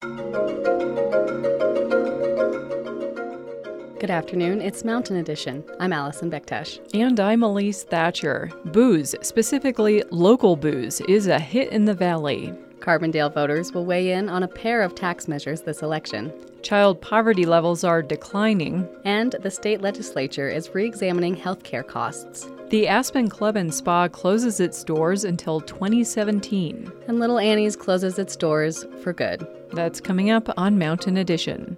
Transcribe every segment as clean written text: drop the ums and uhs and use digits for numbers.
Good afternoon, it's Mountain Edition. I'm Allison Bektesh. And I'm Elise Thatcher. Booze, specifically local booze, is a hit in the Valley. Carbondale voters will weigh in on a pair of tax measures this election. Child poverty levels are declining. And the state legislature is re-examining healthcare costs. The Aspen Club and Spa closes its doors until 2017. And Little Annie's closes its doors for good. That's coming up on Mountain Edition.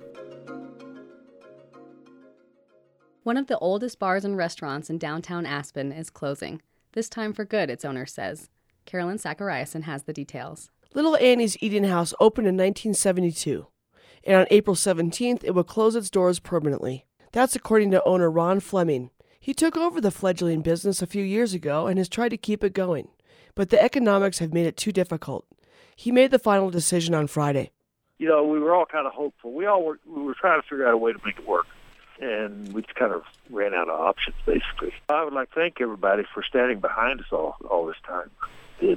One of the oldest bars and restaurants in downtown Aspen is closing. This time for good, its owner says. Carolyn Zachariasen has the details. Little Annie's Eating House opened in 1972, and on April 17th, it will close its doors permanently. That's according to owner Ron Fleming. He took over the fledgling business a few years ago and has tried to keep it going, but the economics have made it too difficult. He made the final decision on Friday. You know, we were all kind of hopeful. We were trying to figure out a way to make it work. And we just kind of ran out of options, basically. I would like to thank everybody for standing behind us all this time. It's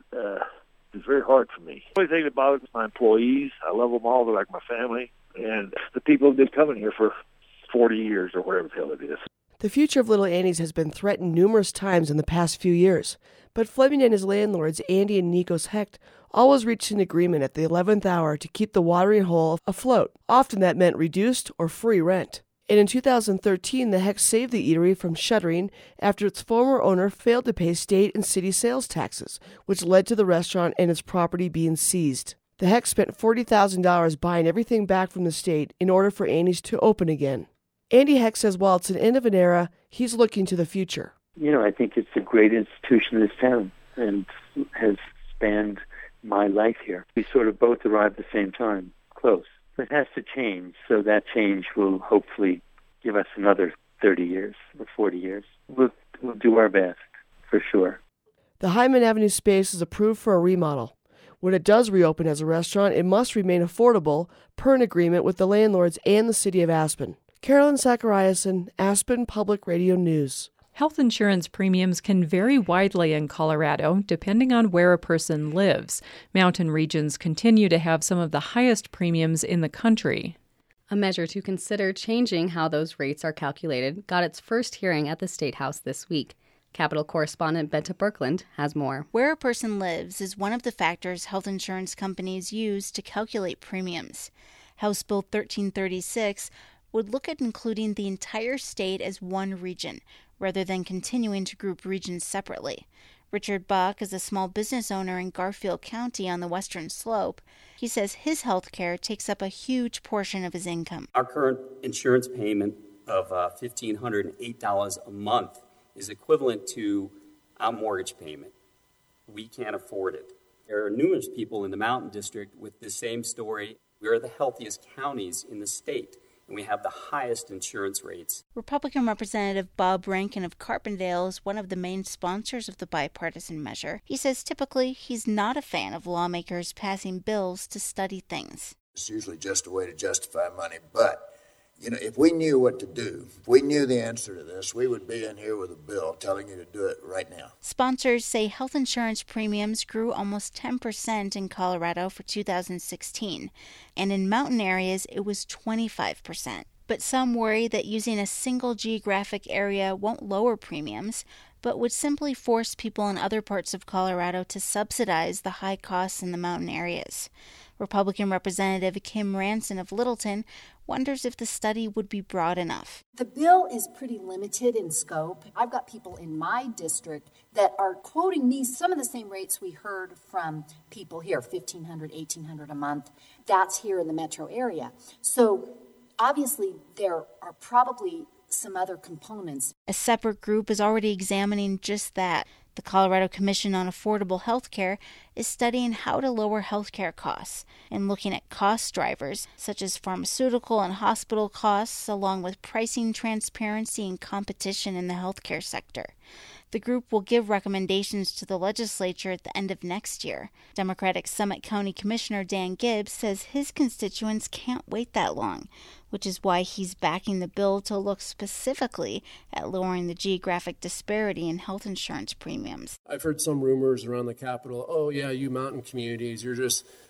very hard for me. The only thing that bothers me is my employees. I love them all. They're like my family. And the people who've been coming here for 40 years or whatever the hell it is. The future of Little Annie's has been threatened numerous times in the past few years. But Fleming and his landlords, Andy and Nikos Hecht, always reached an agreement at the 11th hour to keep the watering hole afloat. Often that meant reduced or free rent. And in 2013, the Hecht saved the eatery from shuttering after its former owner failed to pay state and city sales taxes, which led to the restaurant and its property being seized. The Hecht spent $40,000 buying everything back from the state in order for Annie's to open again. Andy Hecht says while it's an end of an era, he's looking to the future. You know, I think it's a great institution in this town and has spanned my life here. We sort of both arrived at the same time, close. It has to change, so that change will hopefully give us another 30 years or 40 years. We'll do our best, for sure. The Hyman Avenue space is approved for a remodel. When it does reopen as a restaurant, it must remain affordable per an agreement with the landlords and the city of Aspen. Carolyn Zachariasen, Aspen Public Radio News. Health insurance premiums can vary widely in Colorado, depending on where a person lives. Mountain regions continue to have some of the highest premiums in the country. A measure to consider changing how those rates are calculated got its first hearing at the State House this week. Capitol correspondent Benta Birkeland has more. Where a person lives is one of the factors health insurance companies use to calculate premiums. House Bill 1336 would look at including the entire state as one region, rather than continuing to group regions separately. Richard Buck is a small business owner in Garfield County on the western slope. He says his health care takes up a huge portion of his income. Our current insurance payment of $1,508 a month is equivalent to our mortgage payment. We can't afford it. There are numerous people in the Mountain District with the same story. We are the healthiest counties in the state, and we have the highest insurance rates. Republican Representative Bob Rankin of Carbondale is one of the main sponsors of the bipartisan measure. He says typically he's not a fan of lawmakers passing bills to study things. It's usually just a way to justify money, but you know, if we knew what to do, if we knew the answer to this, we would be in here with a bill telling you to do it right now. Sponsors say health insurance premiums grew almost 10% in Colorado for 2016, and in mountain areas it was 25%. But some worry that using a single geographic area won't lower premiums, but would simply force people in other parts of Colorado to subsidize the high costs in the mountain areas. Republican Representative Kim Ranson of Littleton wonders if the study would be broad enough. The bill is pretty limited in scope. I've got people in my district that are quoting me some of the same rates we heard from people here, $1,500, $1,800 a month. That's here in the metro area. So obviously there are probably some other components. A separate group is already examining just that. The Colorado Commission on Affordable Health Care is studying how to lower healthcare costs and looking at cost drivers such as pharmaceutical and hospital costs, along with pricing transparency and competition in the healthcare sector. The group will give recommendations to the legislature at the end of next year. Democratic Summit County Commissioner Dan Gibbs says his constituents can't wait that long, which is why he's backing the bill to look specifically at lowering the geographic disparity in health insurance premiums. I've heard some rumors around the Capitol, oh yeah, you mountain communities, you're just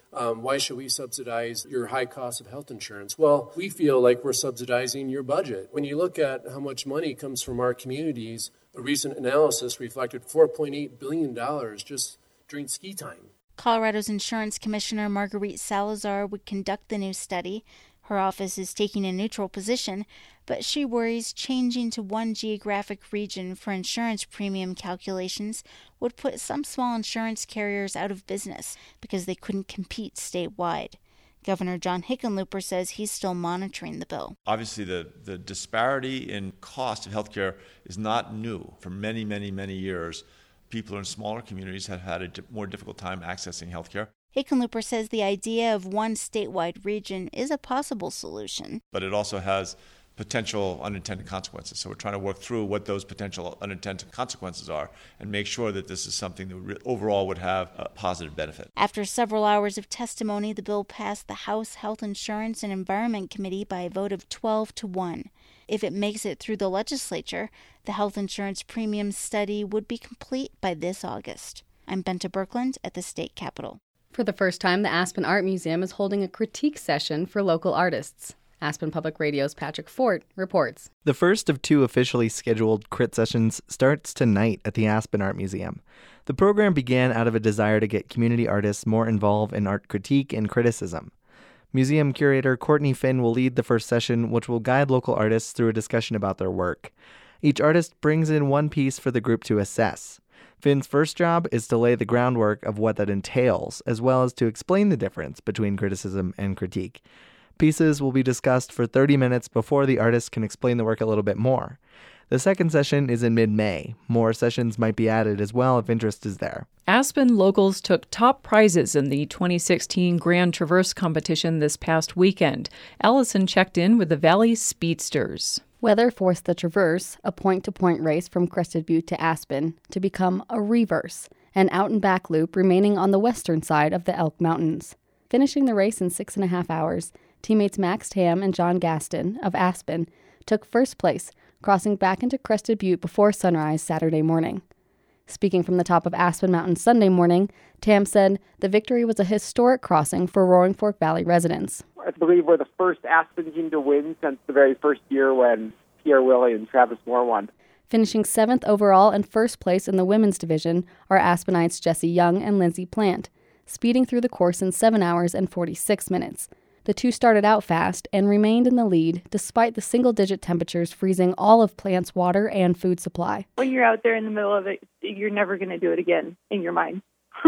why should we subsidize your high cost of health insurance? Well, we feel like we're subsidizing your budget. When you look at how much money comes from our communities, a recent analysis reflected $4.8 billion just during ski time. Colorado's Insurance Commissioner Marguerite Salazar would conduct the new study. Her office is taking a neutral position, but she worries changing to one geographic region for insurance premium calculations would put some small insurance carriers out of business because they couldn't compete statewide. Governor John Hickenlooper says he's still monitoring the bill. Obviously, the disparity in cost of healthcare is not new. For many, many, many years, people in smaller communities have had a more difficult time accessing healthcare. Hickenlooper says the idea of one statewide region is a possible solution. But it also has potential unintended consequences. So we're trying to work through what those potential unintended consequences are and make sure that this is something that overall would have a positive benefit. After several hours of testimony, the bill passed the House Health Insurance and Environment Committee by a vote of 12-1. If it makes it through the legislature, the health insurance premium study would be complete by this August. I'm Benta Birkeland at the state capitol. For the first time, the Aspen Art Museum is holding a critique session for local artists. Aspen Public Radio's Patrick Fort reports. The first of two officially scheduled crit sessions starts tonight at the Aspen Art Museum. The program began out of a desire to get community artists more involved in art critique and criticism. Museum curator Courtney Finn will lead the first session, which will guide local artists through a discussion about their work. Each artist brings in one piece for the group to assess. Finn's first job is to lay the groundwork of what that entails, as well as to explain the difference between criticism and critique. Pieces will be discussed for 30 minutes before the artist can explain the work a little bit more. The second session is in mid-May. More sessions might be added as well if interest is there. Aspen locals took top prizes in the 2016 Grand Traverse competition this past weekend. Allison checked in with the Valley Speedsters. Weather forced the Traverse, a point-to-point race from Crested Butte to Aspen, to become a reverse, an out-and-back loop remaining on the western side of the Elk Mountains. Finishing the race in 6.5 hours, teammates Max Tam and John Gaston of Aspen took first place, crossing back into Crested Butte before sunrise Saturday morning. Speaking from the top of Aspen Mountain Sunday morning, Tam said the victory was a historic crossing for Roaring Fork Valley residents. I believe we're the first Aspen team to win since the very first year when Pierre Willie and Travis Moore won. Finishing 7th overall and first place in the women's division are Aspenites Jesse Young and Lindsay Plant, speeding through the course in 7 hours and 46 minutes. The two started out fast and remained in the lead despite the single-digit temperatures freezing all of Plant's water and food supply. When you're out there in the middle of it, you're never going to do it again in your mind.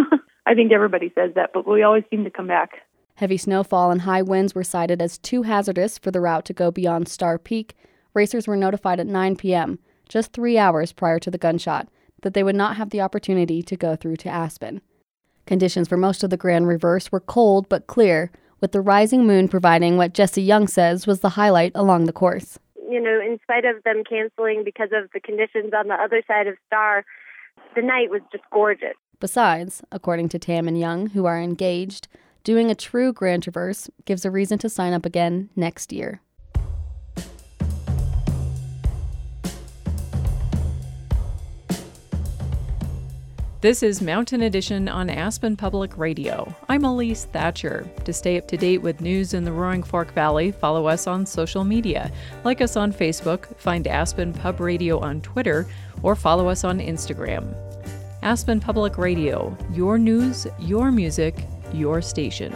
I think everybody says that, but we always seem to come back. Heavy snowfall and high winds were cited as too hazardous for the route to go beyond Star Peak. Racers were notified at 9 p.m., just 3 hours prior to the gunshot, that they would not have the opportunity to go through to Aspen. Conditions for most of the Grand Reverse were cold but clear, with the rising moon providing what Jesse Young says was the highlight along the course. You know, in spite of them canceling because of the conditions on the other side of Star, the night was just gorgeous. Besides, according to Tam and Young, who are engaged, doing a true Grand Traverse gives a reason to sign up again next year. This is Mountain Edition on Aspen Public Radio. I'm Elise Thatcher. To stay up to date with news in the Roaring Fork Valley, follow us on social media. Like us on Facebook, find Aspen Pub Radio on Twitter, or follow us on Instagram. Aspen Public Radio, your news, your music, your station.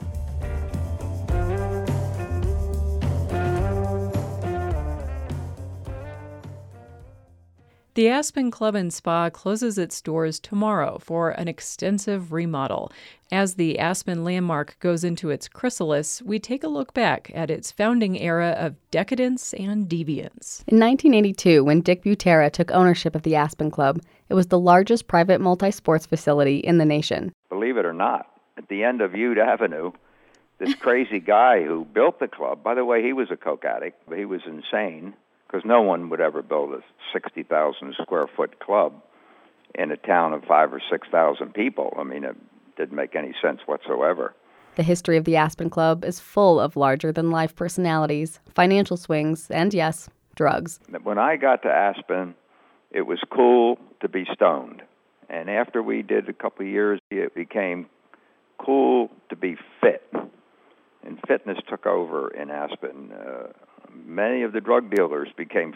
The Aspen Club and Spa closes its doors tomorrow for an extensive remodel. As the Aspen landmark goes into its chrysalis, we take a look back at its founding era of decadence and deviance. In 1982, when Dick Butera took ownership of the Aspen Club, it was the largest private multi-sports facility in the nation. Believe it or not, at the end of Ute Avenue, this crazy guy who built the club, by the way, he was a coke addict, but he was insane, because no one would ever build a 60,000 square foot club in a town of 5,000 or 6,000 people. I mean, it didn't make any sense whatsoever. The history of the Aspen Club is full of larger-than-life personalities, financial swings, and yes, drugs. When I got to Aspen, it was cool to be stoned. And after we did a couple of years, it became cool to be fit. And fitness took over in Aspen. Many of the drug dealers became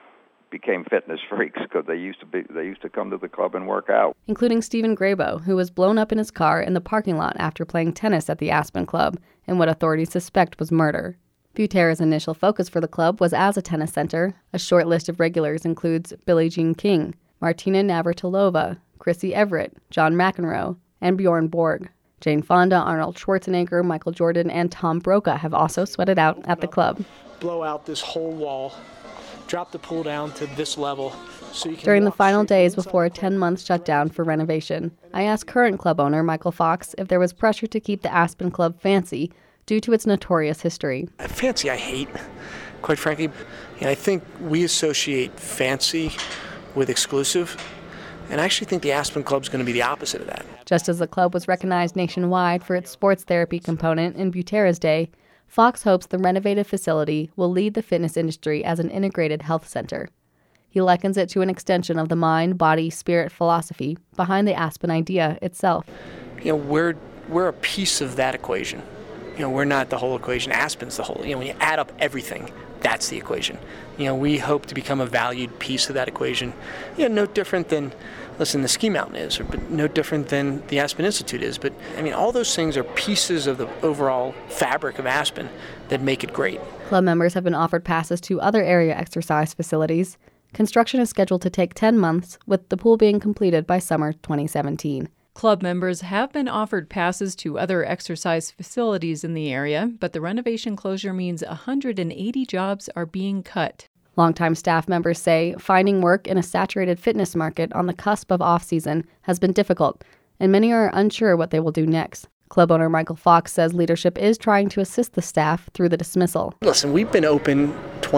fitness freaks because they used to come to the club and work out. Including Stephen Grabo, who was blown up in his car in the parking lot after playing tennis at the Aspen Club in what authorities suspect was murder. Butera's initial focus for the club was as a tennis center. A short list of regulars includes Billie Jean King, Martina Navratilova, Chrissy Everett, John McEnroe, and Bjorn Borg. Jane Fonda, Arnold Schwarzenegger, Michael Jordan, and Tom Brokaw have also sweated out at the club. Blow out this whole wall, drop the pool down to this level. So you can During the final days before a 10-month shutdown for renovation, I asked current club owner Michael Fox if there was pressure to keep the Aspen Club fancy due to its notorious history. Fancy I hate, quite frankly. And I think we associate fancy with exclusive. And I actually think the Aspen Club's going to be the opposite of that. Just as the club was recognized nationwide for its sports therapy component in Butera's day, Fox hopes the renovated facility will lead the fitness industry as an integrated health center. He likens it to an extension of the mind, body, spirit philosophy behind the Aspen idea itself. We're a piece of that equation. We're not the whole equation. Aspen's the whole. When you add up everything, that's the equation. We hope to become a valued piece of that equation. No different than, the Ski Mountain is, but no different than the Aspen Institute is. But, all those things are pieces of the overall fabric of Aspen that make it great. Club members have been offered passes to other area exercise facilities. Construction is scheduled to take 10 months, with the pool being completed by summer 2017. Club members have been offered passes to other exercise facilities in the area, but the renovation closure means 180 jobs are being cut. Longtime staff members say finding work in a saturated fitness market on the cusp of off-season has been difficult, and many are unsure what they will do next. Club owner Michael Fox says leadership is trying to assist the staff through the dismissal. Listen, we've been open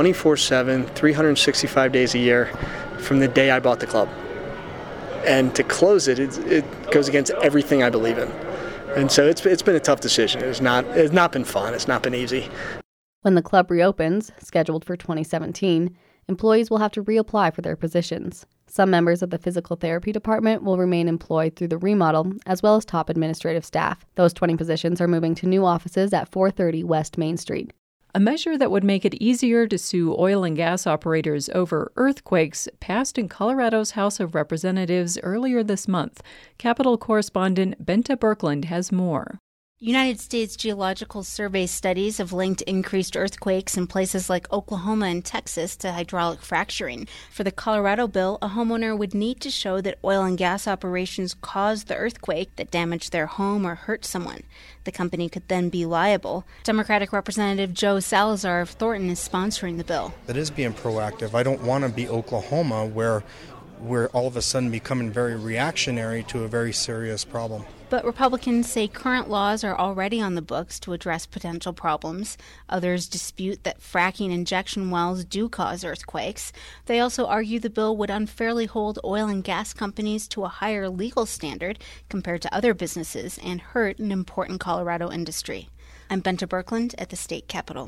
24/7, 365 days a year from the day I bought the club. And to close it goes against everything I believe in. And so it's been a tough decision. It's not been fun. It's not been easy. When the club reopens, scheduled for 2017, employees will have to reapply for their positions. Some members of the physical therapy department will remain employed through the remodel, as well as top administrative staff. Those 20 positions are moving to new offices at 430 West Main Street. A measure that would make it easier to sue oil and gas operators over earthquakes passed in Colorado's House of Representatives earlier this month. Capitol correspondent Benta Birkeland has more. United States Geological Survey studies have linked increased earthquakes in places like Oklahoma and Texas to hydraulic fracturing. For the Colorado bill, a homeowner would need to show that oil and gas operations caused the earthquake that damaged their home or hurt someone. The company could then be liable. Democratic Representative Joe Salazar of Thornton is sponsoring the bill. That is being proactive. I don't want to be Oklahoma where we're all of a sudden becoming very reactionary to a very serious problem. But Republicans say current laws are already on the books to address potential problems. Others dispute that fracking injection wells do cause earthquakes. They also argue the bill would unfairly hold oil and gas companies to a higher legal standard compared to other businesses and hurt an important Colorado industry. I'm Benta Birkeland at the state capitol.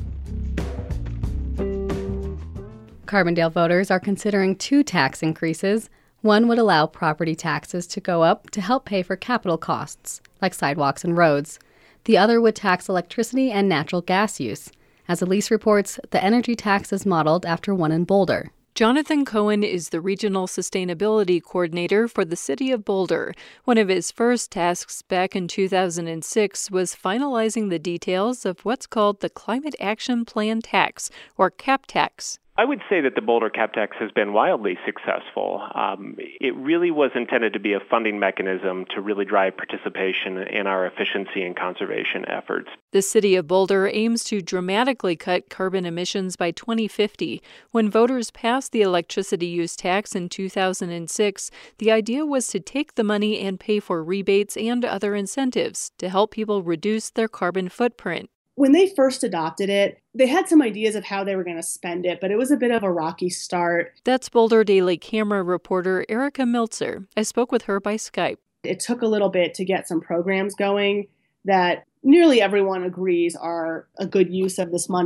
Carbondale voters are considering 2 tax increases. One would allow property taxes to go up to help pay for capital costs, like sidewalks and roads. The other would tax electricity and natural gas use. As Elise reports, the energy tax is modeled after one in Boulder. Jonathan Cohen is the Regional Sustainability Coordinator for the City of Boulder. One of his first tasks back in 2006 was finalizing the details of what's called the Climate Action Plan Tax, or CAP tax. I would say that the Boulder Cap Tax has been wildly successful. It really was intended to be a funding mechanism to really drive participation in our efficiency and conservation efforts. The City of Boulder aims to dramatically cut carbon emissions by 2050. When voters passed the electricity use tax in 2006, the idea was to take the money and pay for rebates and other incentives to help people reduce their carbon footprint. When they first adopted it, they had some ideas of how they were going to spend it, but it was a bit of a rocky start. That's Boulder Daily Camera reporter Erica Miltzer. I spoke with her by Skype. It took a little bit to get some programs going that nearly everyone agrees are a good use of this money.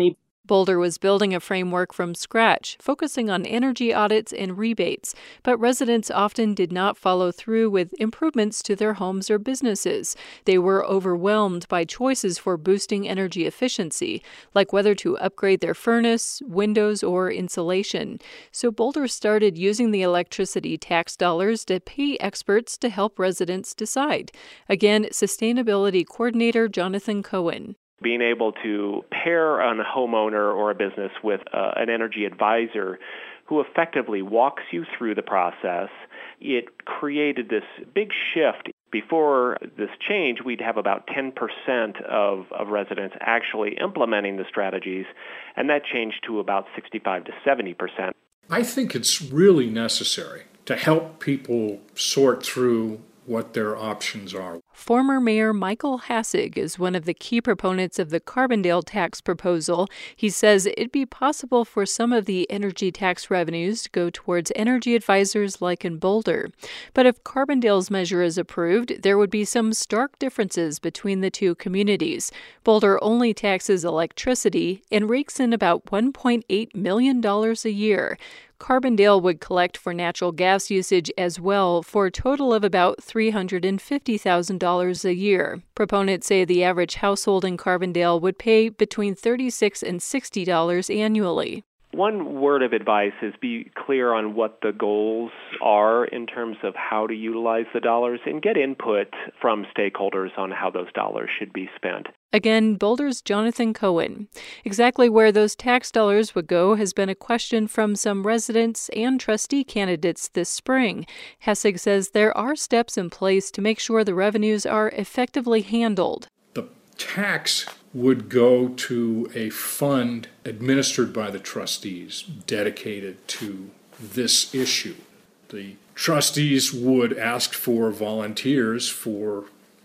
Boulder was building a framework from scratch, focusing on energy audits and rebates, but residents often did not follow through with improvements to their homes or businesses. They were overwhelmed by choices for boosting energy efficiency, like whether to upgrade their furnace, windows, or insulation. So Boulder started using the electricity tax dollars to pay experts to help residents decide. Again, Sustainability Coordinator Jonathan Cohen. Being able to pair a homeowner or a business with an energy advisor who effectively walks you through the process, it created this big shift. Before this change, we'd have about 10% of residents actually implementing the strategies, and that changed to about 65 to 70%. I think it's really necessary to help people sort through what their options are. Former Mayor Michael Hassig is one of the key proponents of the Carbondale tax proposal. He says it'd be possible for some of the energy tax revenues to go towards energy advisors like in Boulder. But if Carbondale's measure is approved, there would be some stark differences between the two communities. Boulder only taxes electricity and rakes in about $1.8 million a year. Carbondale would collect for natural gas usage as well for a total of about $350,000 a year. Proponents say the average household in Carbondale would pay between $36 and $60 annually. One word of advice is be clear on what the goals are in terms of how to utilize the dollars and get input from stakeholders on how those dollars should be spent. Again, Boulder's Jonathan Cohen. Exactly where those tax dollars would go has been a question from some residents and trustee candidates this spring. Hassig says there are steps in place to make sure the revenues are effectively handled. The tax would go to a fund administered by the trustees dedicated to this issue. The trustees would ask for volunteers for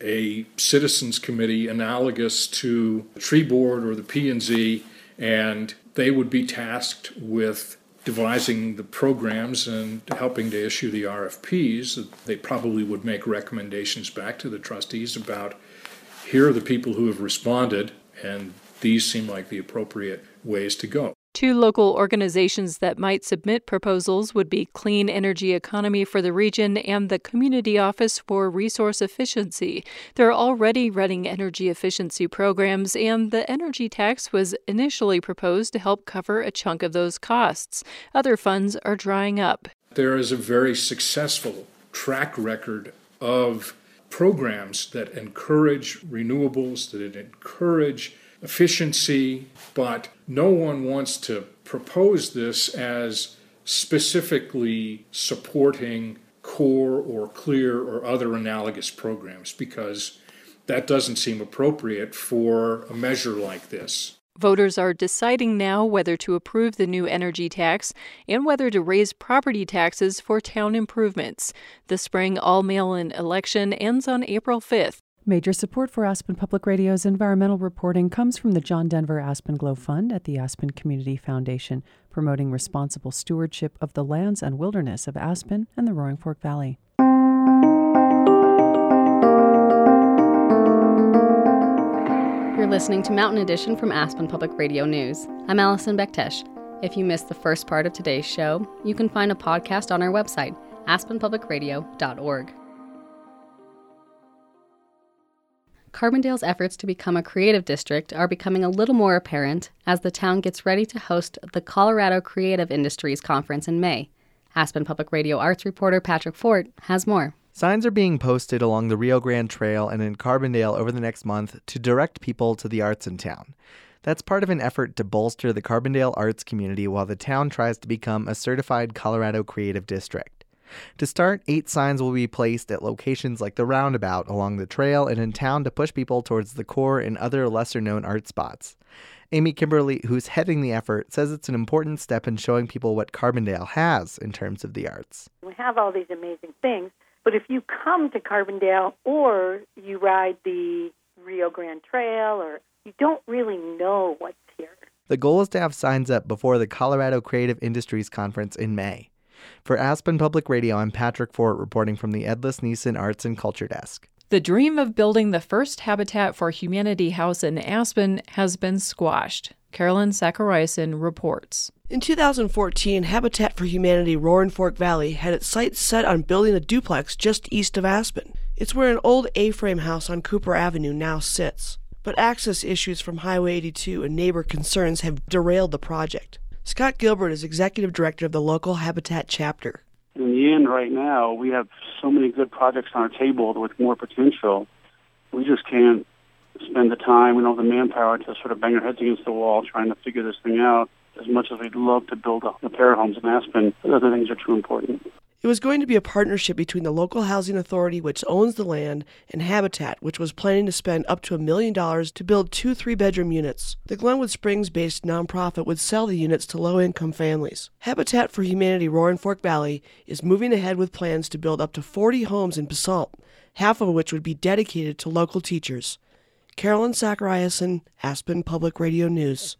a citizens committee analogous to the tree board or the P&Z, and they would be tasked with devising the programs and helping to issue the RFPs. They probably would make recommendations back to the trustees about, here are the people who have responded, and these seem like the appropriate ways to go. Two local organizations that might submit proposals would be Clean Energy Economy for the region and the Community Office for Resource Efficiency. They're already running energy efficiency programs, and the energy tax was initially proposed to help cover a chunk of those costs. Other funds are drying up. There is a very successful track record of programs that encourage renewables, that encourage efficiency, but no one wants to propose this as specifically supporting CORE or CLEAR or other analogous programs, because that doesn't seem appropriate for a measure like this. Voters are deciding now whether to approve the new energy tax and whether to raise property taxes for town improvements. The spring all-mail-in election ends on April 5th. Major support for Aspen Public Radio's environmental reporting comes from the John Denver Aspen Glow Fund at the Aspen Community Foundation, promoting responsible stewardship of the lands and wilderness of Aspen and the Roaring Fork Valley. You're listening to Mountain Edition from Aspen Public Radio News. I'm Allison Bektesh. If you missed the first part of today's show, you can find a podcast on our website, aspenpublicradio.org. Carbondale's efforts to become a creative district are becoming a little more apparent as the town gets ready to host the Colorado Creative Industries Conference in May. Aspen Public Radio arts reporter Patrick Fort has more. Signs are being posted along the Rio Grande Trail and in Carbondale over the next month to direct people to the arts in town. That's part of an effort to bolster the Carbondale arts community while the town tries to become a certified Colorado Creative District. To start, 8 signs will be placed at locations like the Roundabout along the trail and in town to push people towards the core and other lesser-known art spots. Amy Kimberly, who's heading the effort, says it's an important step in showing people what Carbondale has in terms of the arts. We have all these amazing things, but if you come to Carbondale or you ride the Rio Grande Trail, or you don't really know what's here. The goal is to have signs up before the Colorado Creative Industries Conference in May. For Aspen Public Radio, I'm Patrick Fort reporting from the Edlis Neeson Arts and Culture Desk. The dream of building the first Habitat for Humanity house in Aspen has been squashed. Carolyn Zachariasen reports. In 2014, Habitat for Humanity Roaring Fork Valley had its sights set on building a duplex just east of Aspen. It's where an old A-frame house on Cooper Avenue now sits. But access issues from Highway 82 and neighbor concerns have derailed the project. Scott Gilbert is executive director of the local Habitat chapter. In the end, right now, we have so many good projects on our table with more potential. We just can't spend the time, we don't have the manpower to sort of bang our heads against the wall trying to figure this thing out. As much as we'd love to build the pair homes in Aspen, other things are too important. It was going to be a partnership between the local housing authority, which owns the land, and Habitat, which was planning to spend up to $1 million to build 2 3-bedroom units. The Glenwood Springs-based nonprofit would sell the units to low-income families. Habitat for Humanity Roaring Fork Valley is moving ahead with plans to build up to 40 homes in Basalt, half of which would be dedicated to local teachers. Carolyn Zachariasen, Aspen Public Radio News.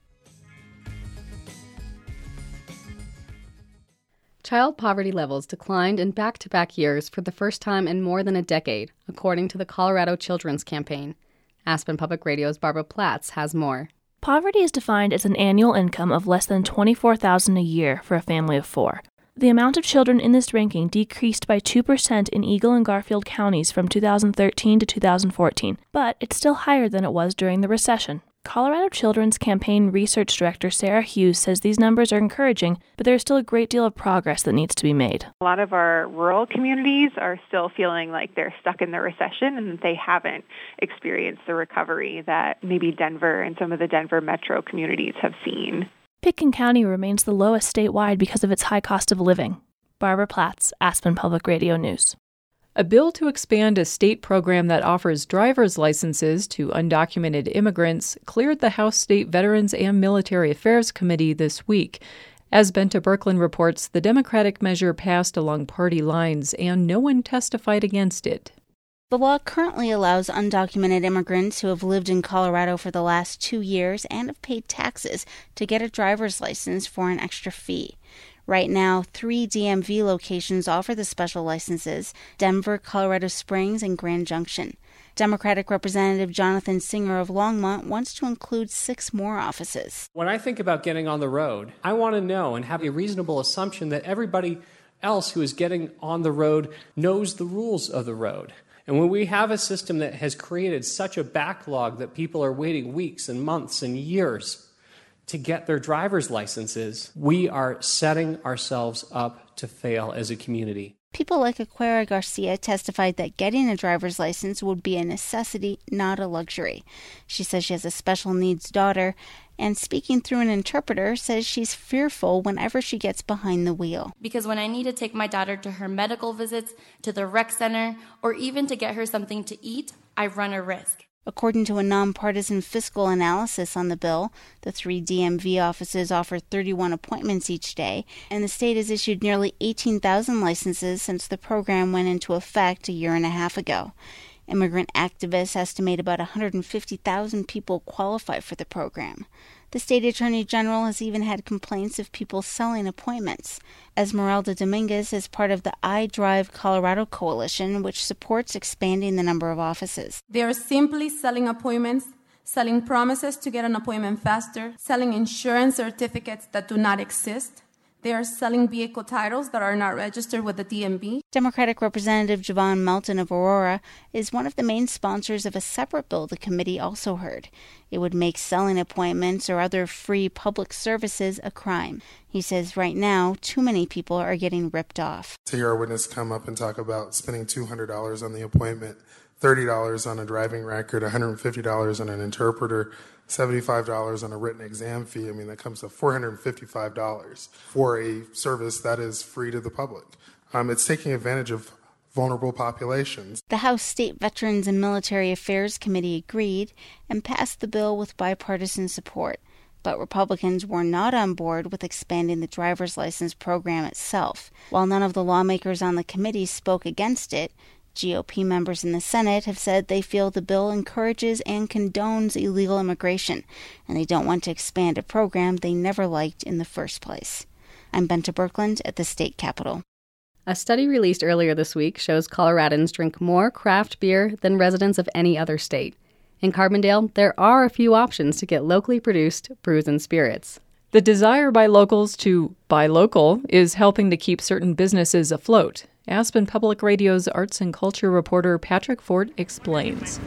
Child poverty levels declined in back-to-back years for the first time in more than a decade, according to the Colorado Children's Campaign. Aspen Public Radio's Barbara Platts has more. Poverty is defined as an annual income of less than $24,000 a year for a family of 4. The amount of children in this ranking decreased by 2% in Eagle and Garfield counties from 2013 to 2014, but it's still higher than it was during the recession. Colorado Children's Campaign Research Director Sarah Hughes says these numbers are encouraging, but there's still a great deal of progress that needs to be made. A lot of our rural communities are still feeling like they're stuck in the recession and that they haven't experienced the recovery that maybe Denver and some of the Denver metro communities have seen. Pitkin County remains the lowest statewide because of its high cost of living. Barbara Platts, Aspen Public Radio News. A bill to expand a state program that offers driver's licenses to undocumented immigrants cleared the House State Veterans and Military Affairs Committee this week. As Benta Birkeland reports, the Democratic measure passed along party lines, and no one testified against it. The law currently allows undocumented immigrants who have lived in Colorado for the last 2 years and have paid taxes to get a driver's license for an extra fee. Right now, 3 DMV locations offer the special licenses: Denver, Colorado Springs, and Grand Junction. Democratic Representative Jonathan Singer of Longmont wants to include 6 more offices. When I think about getting on the road, I want to know and have a reasonable assumption that everybody else who is getting on the road knows the rules of the road. And when we have a system that has created such a backlog that people are waiting weeks and months and years to get their driver's licenses, we are setting ourselves up to fail as a community. People like Aquera Garcia testified that getting a driver's license would be a necessity, not a luxury. She says she has a special needs daughter, and speaking through an interpreter, says she's fearful whenever she gets behind the wheel. Because when I need to take my daughter to her medical visits, to the rec center, or even to get her something to eat, I run a risk. According to a nonpartisan fiscal analysis on the bill, the 3 DMV offices offer 31 appointments each day, and the state has issued nearly 18,000 licenses since the program went into effect a year and a half ago. Immigrant activists estimate about 150,000 people qualify for the program. The state attorney general has even had complaints of people selling appointments. Esmeralda Dominguez is part of the I Drive Colorado Coalition, which supports expanding the number of offices. They are simply selling appointments, selling promises to get an appointment faster, selling insurance certificates that do not exist. They are selling vehicle titles that are not registered with the DMV. Democratic Representative Javon Melton of Aurora is one of the main sponsors of a separate bill the committee also heard. It would make selling appointments or other free public services a crime. He says right now, too many people are getting ripped off. To hear our witness come up and talk about spending $200 on the appointment, $30 on a driving record, $150 on an interpreter, $75 on a written exam fee. I mean, that comes to $455 for a service that is free to the public. It's taking advantage of vulnerable populations. The House State Veterans and Military Affairs Committee agreed and passed the bill with bipartisan support. But Republicans were not on board with expanding the driver's license program itself. While none of the lawmakers on the committee spoke against it, GOP members in the Senate have said they feel the bill encourages and condones illegal immigration, and they don't want to expand a program they never liked in the first place. I'm Benta Birkeland at the state capitol. A study released earlier this week shows Coloradans drink more craft beer than residents of any other state. In Carbondale, there are a few options to get locally produced brews and spirits. The desire by locals to buy local is helping to keep certain businesses afloat. Aspen Public Radio's arts and culture reporter Patrick Fort explains.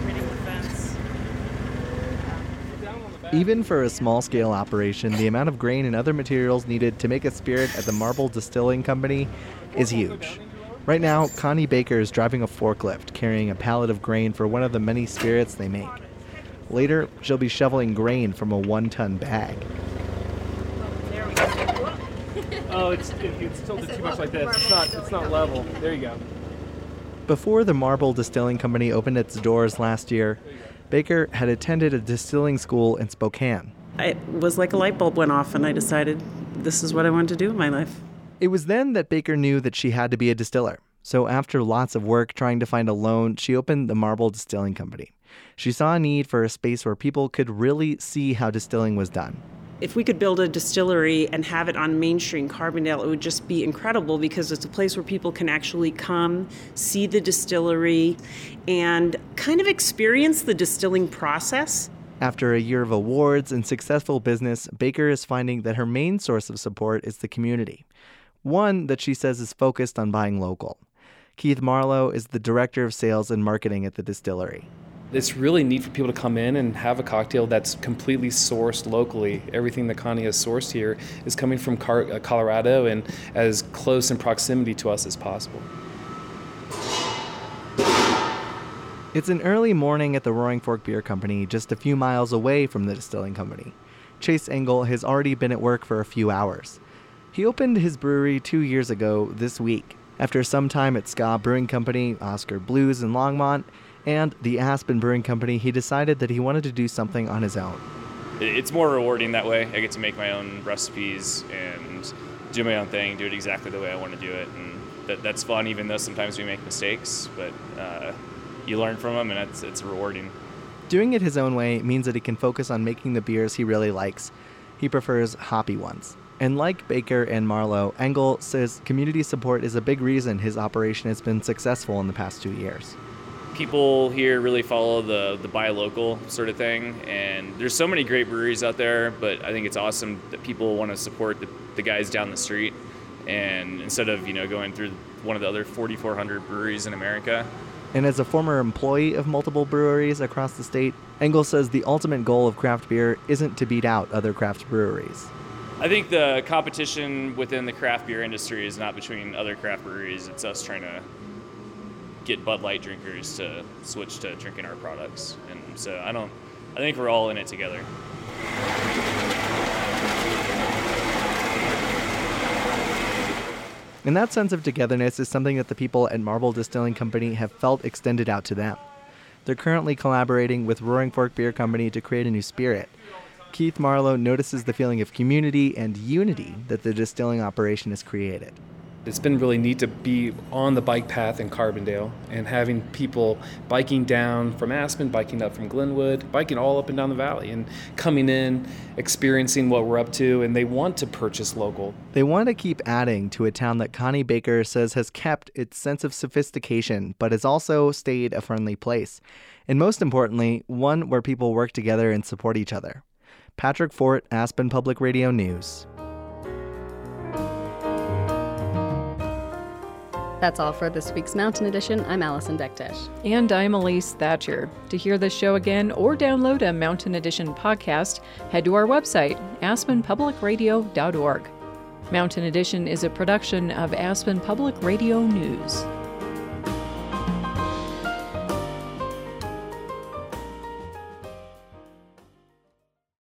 Even for a small-scale operation, the amount of grain and other materials needed to make a spirit at the Marble Distilling Company is huge. Right now, Connie Baker is driving a forklift, carrying a pallet of grain for one of the many spirits they make. Later, she'll be shoveling grain from a 1-ton bag. Oh, it's tilted too much like this. It's not level. There you go. Before the Marble Distilling Company opened its doors last year, Baker had attended a distilling school in Spokane. It was like a light bulb went off, and I decided this is what I wanted to do in my life. It was then that Baker knew that she had to be a distiller. So after lots of work trying to find a loan, she opened the Marble Distilling Company. She saw a need for a space where people could really see how distilling was done. If we could build a distillery and have it on Main Street in Carbondale, it would just be incredible because it's a place where people can actually come, see the distillery, and kind of experience the distilling process. After a year of awards and successful business, Baker is finding that her main source of support is the community. One that she says is focused on buying local. Keith Marlowe is the director of sales and marketing at the distillery. It's really neat for people to come in and have a cocktail that's completely sourced locally. Everything that Connie has sourced here is coming from Colorado and as close in proximity to us as possible. It's an early morning at the Roaring Fork Beer Company, just a few miles away from the distilling company. Chase Engel has already been at work for a few hours. He opened his brewery 2 years ago this week. After some time at Ska Brewing Company, Oscar Blues in Longmont, and the Aspen Brewing Company, he decided that he wanted to do something on his own. It's more rewarding that way. I get to make my own recipes and do my own thing, do it exactly the way I want to do it. And that's fun, even though sometimes we make mistakes, but you learn from them, and it's rewarding. Doing it his own way means that he can focus on making the beers he really likes. He prefers hoppy ones. And like Baker and Marlowe, Engel says community support is a big reason his operation has been successful in the past 2 years. People here really follow the buy local sort of thing, and there's so many great breweries out there, but I think it's awesome that people want to support the guys down the street, and instead of going through one of the other 4,400 breweries in America. And as a former employee of multiple breweries across the state, Engel says the ultimate goal of craft beer isn't to beat out other craft breweries. I think the competition within the craft beer industry is not between other craft breweries. It's us trying to get Bud Light drinkers to switch to drinking our products. And so I think we're all in it together. And that sense of togetherness is something that the people at Marble Distilling Company have felt extended out to them. They're currently collaborating with Roaring Fork Beer Company to create a new spirit. Keith Marlowe notices the feeling of community and unity that the distilling operation has created. It's been really neat to be on the bike path in Carbondale and having people biking down from Aspen, biking up from Glenwood, biking all up and down the valley and coming in, experiencing what we're up to, and they want to purchase local. They want to keep adding to a town that Connie Baker says has kept its sense of sophistication, but has also stayed a friendly place. And most importantly, one where people work together and support each other. Patrick Fort, Aspen Public Radio News. That's all for this week's Mountain Edition. I'm Allison Bektesh. And I'm Elise Thatcher. To hear this show again or download a Mountain Edition podcast, head to our website, aspenpublicradio.org. Mountain Edition is a production of Aspen Public Radio News.